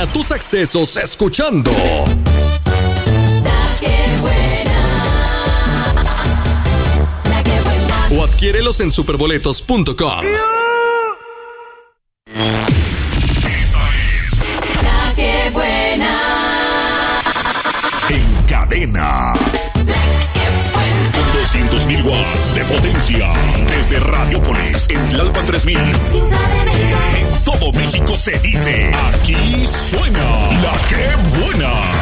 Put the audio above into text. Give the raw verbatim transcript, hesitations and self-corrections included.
Llena tus accesos escuchando La que buena. La que buena. o adquiérelos en superboletos punto com. La que buena. En cadena. Con doscientos mil watts de potencia. Desde Radiopolis, en Tlalpan tres mil.